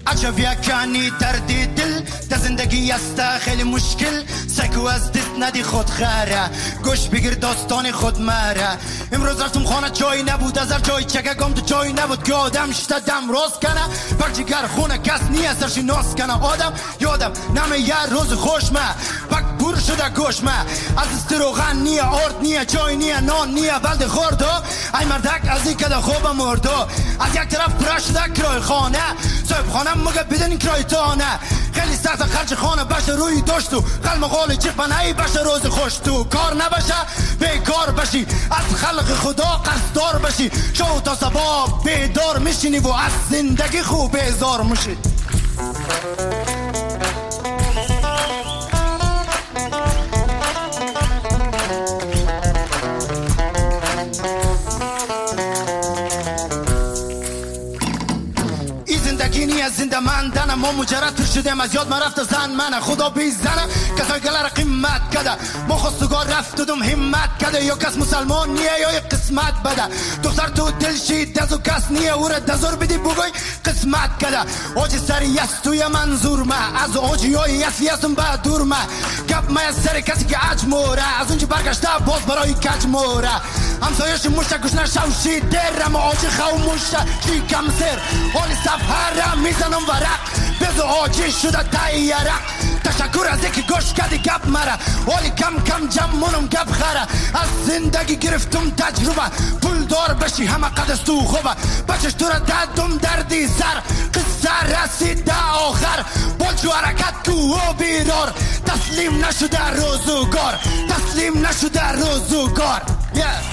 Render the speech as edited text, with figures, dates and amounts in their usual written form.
عجب یکنی دردی دل در زندگی است خیلی مشکل سکو از دست ندی خود خره گوش بگیر داستان خود مره امروز رفتم خانه جایی نبود از هر جایی چکگم تو جایی نبود که آدم شده دم راست کنه بر جگر خونه کس نیست سرشی ناس کنه آدم یادم نمه یه روز خوش ما بک بور شده گوش ما از استروغن نیه آرد نیه جای نیه نان نیه بلد خوردو ای مردک از این کده خوب مردو از یک طرف پرش شده کرای خانه صاحب خانه مگه بدن کرای تانه خیلی سخت خرج خانه باشه روی داشت و قلم قول چپن ای باشه روز خوش تو کار نباشه بیکار بشی از خلق خدا قصدار بشی شو تا صبح بیدار میشینی و از زندگی خوب بیزار میشی زنده ماندن ما مجرد پر شدیم از یاد ما رفت زن من خدا بیزنه کسای گلر قیمت کده ما خواستگار رفتدم همت کده یا کس مسلمان نیه یا قسمت بده دختر تو دلشی دزو کس نیه او را دزور بدی بگوی قسمت کده آج سری است توی منظور ما از آجی های یسی هستم با دور ما گپ ما از سر کسی که اجموره از اونجا برگشته باز برای کج موره همسایش مشته گشنه شوشی در ما آجی خاموشه چی کم سر حالی سفر میزنم ورق بزو آجی شده تایره تشکر از یکی گوش کردی گپ مره حالی کم کم جمعونم گپ خره از زندگی گرفتم تجربه پول دار بشی همه قدست تو خوبه بچش تو را دادم دردی سر قصه رسید ده آخر بلجو حرکت کو و بیرار تسلیم نشده روزگار تسلیم نشده روزگار